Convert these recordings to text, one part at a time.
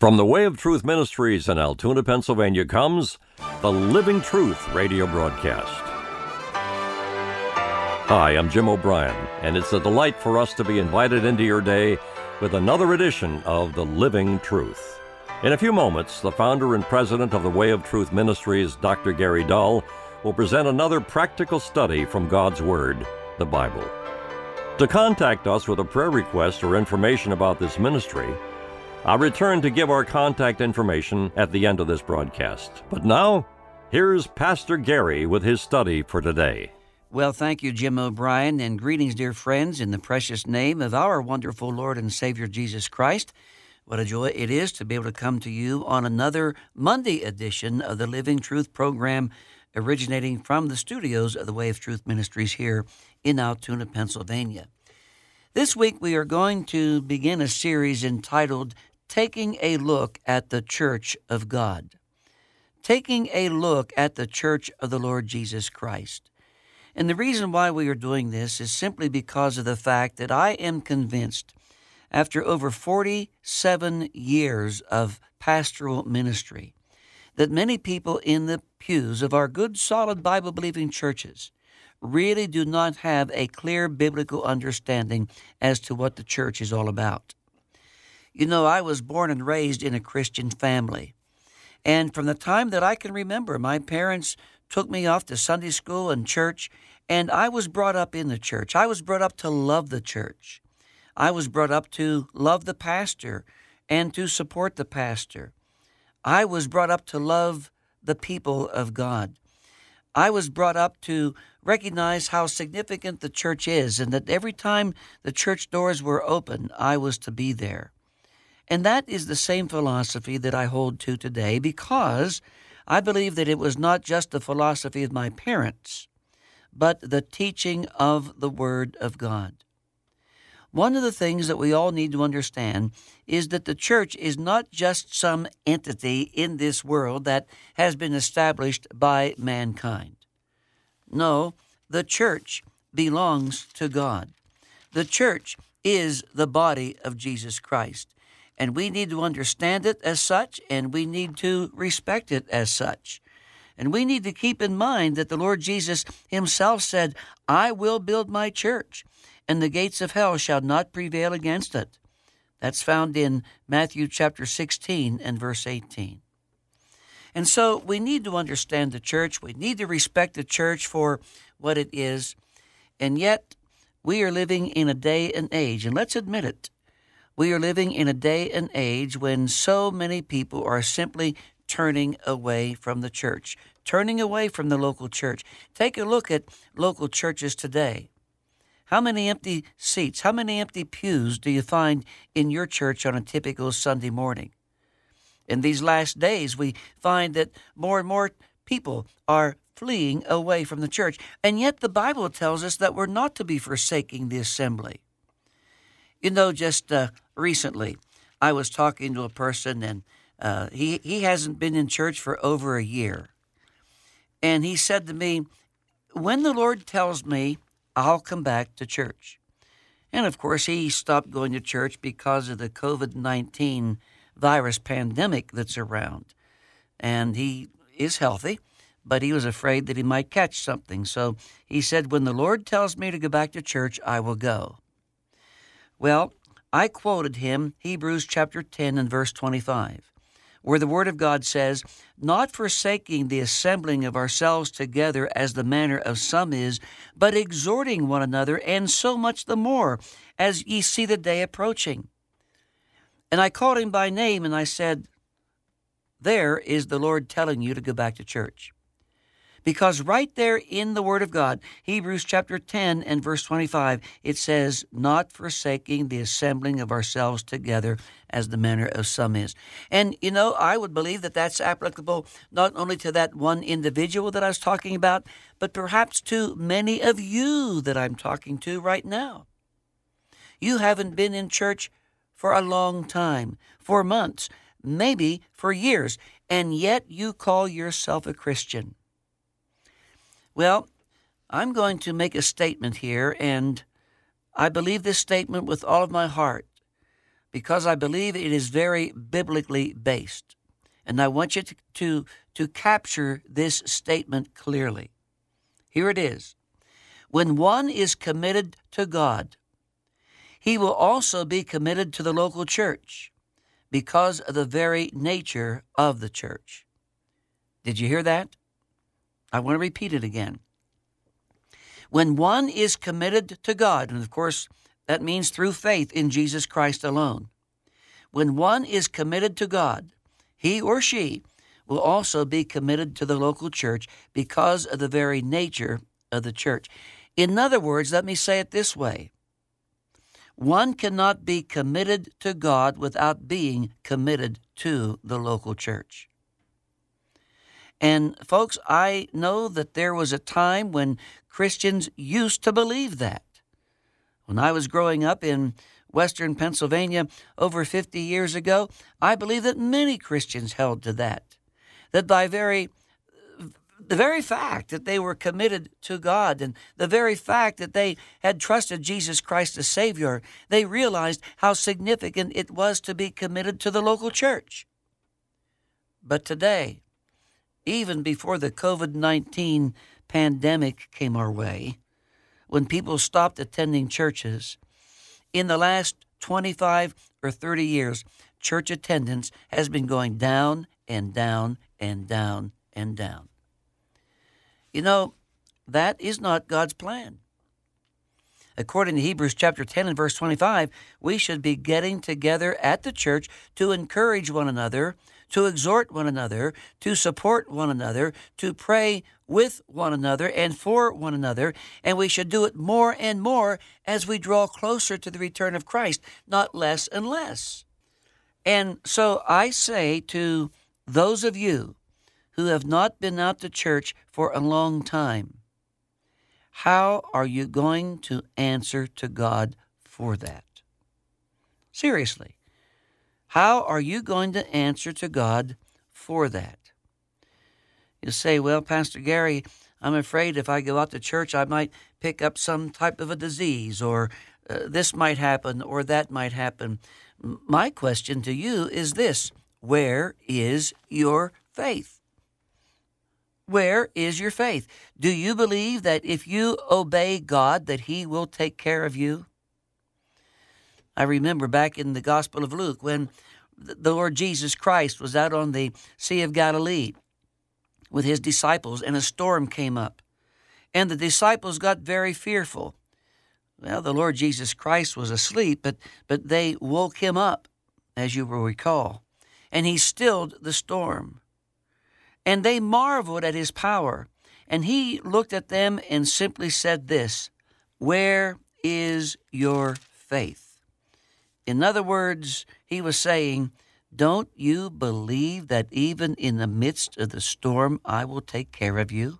From the Way of Truth Ministries in Altoona, Pennsylvania comes the Living Truth radio broadcast. Hi, I'm Jim O'Brien, and it's a delight for us to be invited into your day with another edition of the Living Truth. In a few moments, the founder and president of the Way of Truth Ministries, Dr. Gary Dull, will present another practical study from God's Word, the Bible. To contact us with a prayer request or information about this ministry, I'll return to give our contact information at the end of this broadcast. But now, here's Pastor Gary with his study for today. Well, thank you, Jim O'Brien, and greetings, dear friends, in the precious name of our wonderful Lord and Savior, Jesus Christ. What a joy it is to be able to come to you on another Monday edition of the Living Truth program, originating from the studios of the Way of Truth Ministries here in Altoona, Pennsylvania. This week, we are going to begin a series entitled Taking a Look at the Church of God. Taking a look at the Church of the Lord Jesus Christ. And the reason why we are doing this is simply because of the fact that I am convinced, after over 47 years of pastoral ministry, that many people in the pews of our good, solid, Bible-believing churches really do not have a clear biblical understanding as to what the church is all about. You know, I was born and raised in a Christian family. And from the time that I can remember, my parents took me off to Sunday school and church, and I was brought up in the church. I was brought up to love the church. I was brought up to love the pastor and to support the pastor. I was brought up to love the people of God. I was brought up to recognize how significant the church is, and that every time the church doors were open, I was to be there. And that is the same philosophy that I hold to today, because I believe that it was not just the philosophy of my parents, but the teaching of the Word of God. One of the things that we all need to understand is that the church is not just some entity in this world that has been established by mankind. No, the church belongs to God. The church is the body of Jesus Christ. And we need to understand it as such, and we need to respect it as such. And we need to keep in mind that the Lord Jesus himself said, I will build my church, and the gates of hell shall not prevail against it. That's found in Matthew chapter 16 and verse 18. And so we need to understand the church. We need to respect the church for what it is. And yet, we are living in a day and age, and let's admit it, we are living in a day and age when so many people are simply turning away from the church, turning away from the local church. Take a look at local churches today. How many empty seats, how many empty pews do you find in your church on a typical Sunday morning? In these last days, we find that more and more people are fleeing away from the church. And yet the Bible tells us that we're not to be forsaking the assembly. You know, just recently, I was talking to a person, and he hasn't been in church for over a year. And he said to me, when the Lord tells me, I'll come back to church. And of course, he stopped going to church because of the COVID-19 virus pandemic that's around. And he is healthy, but he was afraid that he might catch something. So he said, when the Lord tells me to go back to church, I will go. Well, I quoted him Hebrews chapter 10 and verse 25, where the Word of God says, not forsaking the assembling of ourselves together as the manner of some is, but exhorting one another, and so much the more, as ye see the day approaching. And I called him by name, and I said, there is the Lord telling you to go back to church. Because right there in the Word of God, Hebrews chapter 10 and verse 25, it says, not forsaking the assembling of ourselves together as the manner of some is. And, you know, I would believe that that's applicable not only to that one individual that I was talking about, but perhaps to many of you that I'm talking to right now. You haven't been in church for a long time, for months, maybe for years, and yet you call yourself a Christian. Well, I'm going to make a statement here, and I believe this statement with all of my heart, because I believe it is very biblically based. And I want you to capture this statement clearly. Here it is. When one is committed to God, he will also be committed to the local church because of the very nature of the church. Did you hear that? I want to repeat it again. When one is committed to God, and of course that means through faith in Jesus Christ alone. When one is committed to God, he or she will also be committed to the local church because of the very nature of the church. In other words, let me say it this way. One cannot be committed to God without being committed to the local church. And folks, I know that there was a time when Christians used to believe that. When I was growing up in Western Pennsylvania over 50 years ago, I believe that many Christians held to that by the very fact that they were committed to God and the very fact that they had trusted Jesus Christ as Savior, they realized how significant it was to be committed to the local church. But today, even before the COVID-19 pandemic came our way, when people stopped attending churches, in the last 25 or 30 years, church attendance has been going down and down and down and down. You know, that is not God's plan. According to Hebrews chapter 10 and verse 25, we should be getting together at the church to encourage one another, to exhort one another, to support one another, to pray with one another and for one another, and we should do it more and more as we draw closer to the return of Christ, not less and less. And so I say to those of you who have not been out to church for a long time, how are you going to answer to God for that? Seriously, how are you going to answer to God for that? You say, well, Pastor Gary, I'm afraid if I go out to church, I might pick up some type of a disease, or this might happen, or that might happen. My question to you is this: where is your faith? Where is your faith? Do you believe that if you obey God, that He will take care of you? I remember back in the Gospel of Luke when the Lord Jesus Christ was out on the Sea of Galilee with His disciples, and a storm came up, and the disciples got very fearful. Well, the Lord Jesus Christ was asleep, but they woke Him up, as you will recall, and He stilled the storm. And they marveled at His power, and He looked at them and simply said this: where is your faith? In other words, He was saying, don't you believe that even in the midst of the storm, I will take care of you?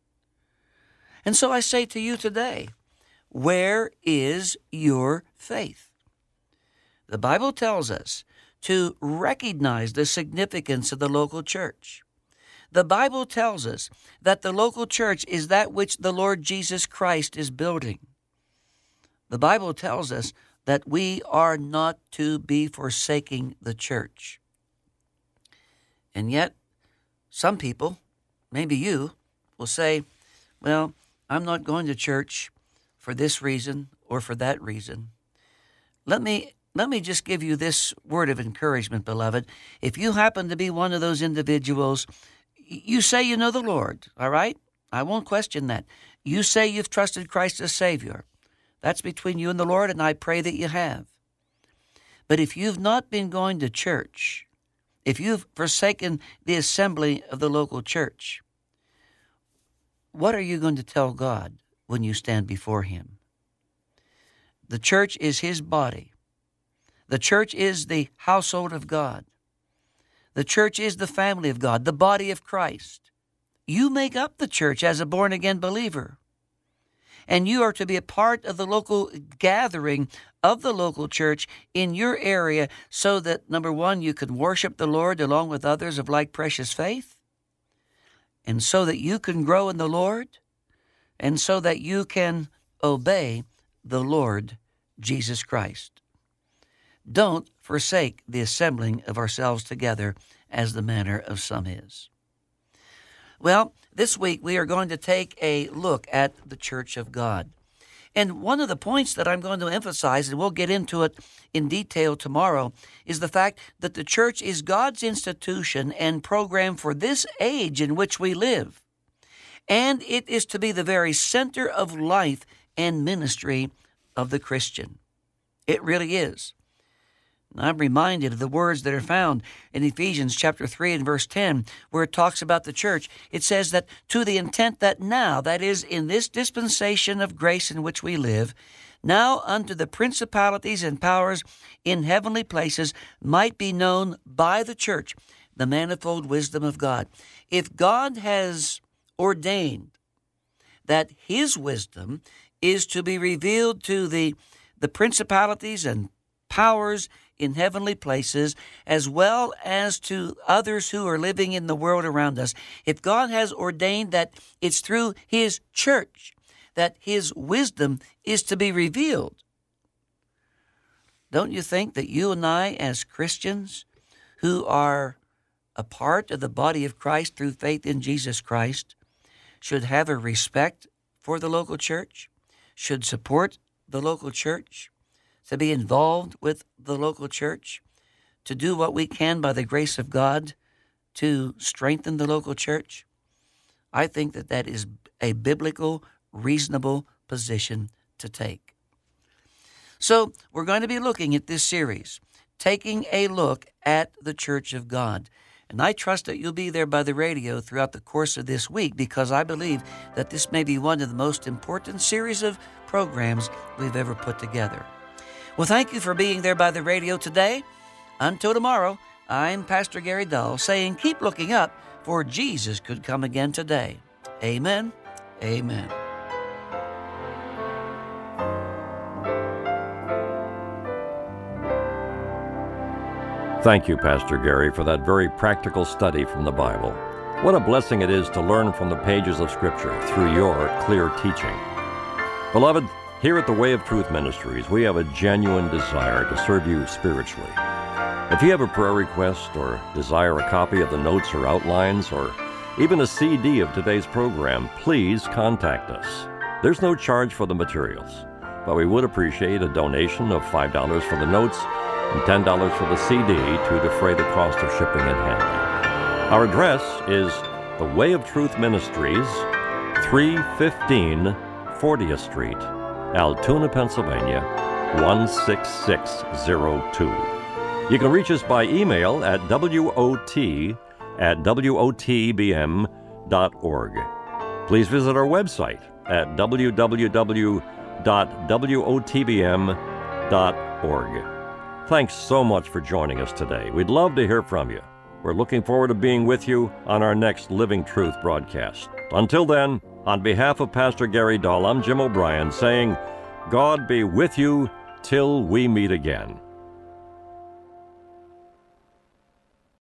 And so I say to you today, where is your faith? The Bible tells us to recognize the significance of the local church. The Bible tells us that the local church is that which the Lord Jesus Christ is building. The Bible tells us that we are not to be forsaking the church. And yet, some people, maybe you, will say, well, I'm not going to church for this reason or for that reason. Let me just give you this word of encouragement, beloved. If you happen to be one of those individuals, you say you know the Lord, all right? I won't question that. You say you've trusted Christ as Savior. That's between you and the Lord, and I pray that you have. But if you've not been going to church, if you've forsaken the assembly of the local church, what are you going to tell God when you stand before Him? The church is His body. The church is the household of God. The church is the family of God, the body of Christ. You make up the church as a born-again believer. And you are to be a part of the local gathering of the local church in your area so that, number one, you can worship the Lord along with others of like precious faith, and so that you can grow in the Lord, and so that you can obey the Lord Jesus Christ. Don't forsake the assembling of ourselves together, as the manner of some is. Well, this week we are going to take a look at the Church of God. And one of the points that I'm going to emphasize, and we'll get into it in detail tomorrow, is the fact that the church is God's institution and program for this age in which we live. And it is to be the very center of life and ministry of the Christian. It really is. And I'm reminded of the words that are found in Ephesians chapter 3 and verse 10, where it talks about the church. It says that to the intent that now, that is, in this dispensation of grace in which we live, now unto the principalities and powers in heavenly places might be known by the church the manifold wisdom of God. If God has ordained that his wisdom is to be revealed to the principalities and powers in heavenly places, as well as to others who are living in the world around us, if God has ordained that it's through his church that his wisdom is to be revealed, don't you think that you and I, as Christians who are a part of the body of Christ through faith in Jesus Christ, should have a respect for the local church, should support the local church, to be involved with the local church, to do what we can by the grace of God to strengthen the local church? I think that that is a biblical, reasonable position to take. So we're going to be looking at this series, taking a look at the Church of God. And I trust that you'll be there by the radio throughout the course of this week, because I believe that this may be one of the most important series of programs we've ever put together. Well, thank you for being there by the radio today. Until tomorrow, I'm Pastor Gary Dull saying keep looking up, for Jesus could come again today. Amen. Amen. Thank you, Pastor Gary, for that very practical study from the Bible. What a blessing it is to learn from the pages of Scripture through your clear teaching. Beloved, here at the Way of Truth Ministries, we have a genuine desire to serve you spiritually. If you have a prayer request or desire a copy of the notes or outlines or even a CD of today's program, please contact us. There's no charge for the materials, but we would appreciate a donation of $5 for the notes and $10 for the CD to defray the cost of shipping and handling. Our address is the Way of Truth Ministries, 315 40th Street, Altoona, Pennsylvania, 16602. You can reach us by email at wot@wotbm.org. Please visit our website at www.wotbm.org. Thanks so much for joining us today. We'd love to hear from you. We're looking forward to being with you on our next Living Truth broadcast. Until then, on behalf of Pastor Gary Dull, I'm Jim O'Brien saying, God be with you till we meet again.